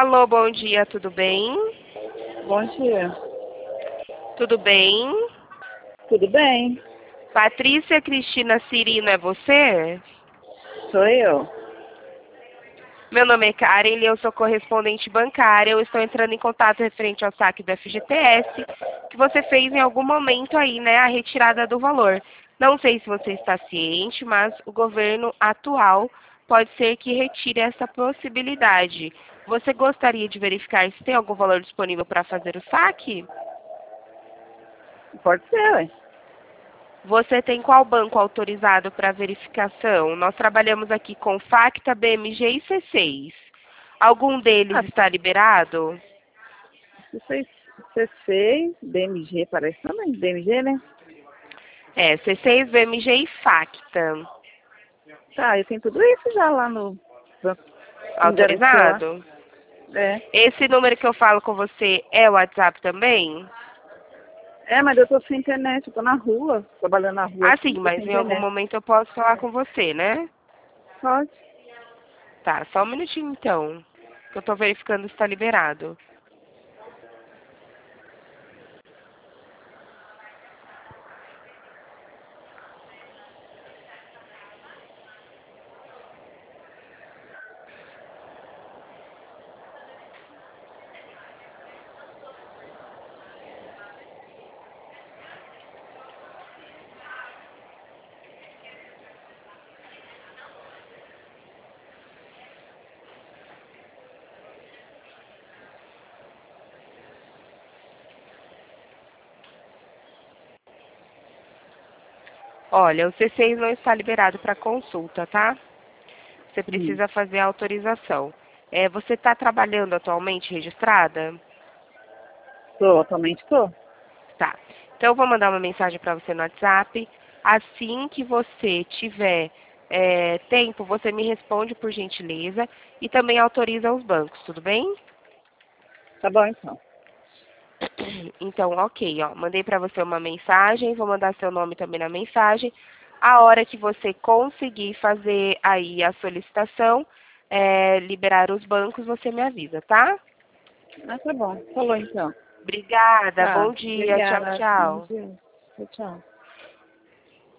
Alô, bom dia, tudo bem? Bom dia. Tudo bem? Tudo bem? Patrícia Cristina Cirino, é você? Sou eu. Meu nome é Karen e eu sou correspondente bancária. Eu estou entrando em contato referente ao saque do FGTS, que você fez em algum momento aí, né, a retirada do valor. Não sei se você está ciente, mas o governo atual pode ser que retire essa possibilidade. Você gostaria de verificar se tem algum valor disponível para fazer o saque? Pode ser, ué. Você tem qual banco autorizado para verificação? Nós trabalhamos aqui com Facta, BMG e C6. Algum deles Ah, está liberado? C6, BMG, parece também. BMG, né? É, C6, BMG e Facta. Tá, eu tenho tudo isso já lá no banco. Que me garantia lá. Autorizado? É. Esse número que eu falo com você é o WhatsApp também? É, mas eu tô sem internet, eu tô na rua, trabalhando na rua Ah, aqui, sim, tô mas sem em algum internet. momento eu posso falar com você, né? Pode. Tá, só um minutinho então, que eu tô verificando se está liberado. Olha, o C6 não está liberado para consulta, tá? Você Hum. precisa fazer a autorização. Você está trabalhando atualmente registrada? Tô, atualmente tô. Tá. Então, eu vou mandar uma mensagem para você no WhatsApp. Assim que você tiver tempo, você me responde por gentileza e também autoriza os bancos, tudo bem? Tá bom, então. Então, ok, ó. Mandei para você uma mensagem, vou mandar seu nome também na mensagem. A hora que você conseguir fazer aí a solicitação, liberar os bancos, você me avisa, tá? Ah, tá bom. Falou, então. Obrigada, Tá. bom dia, tchau, Obrigada. Bom tchau. dia. Tchau, tchau.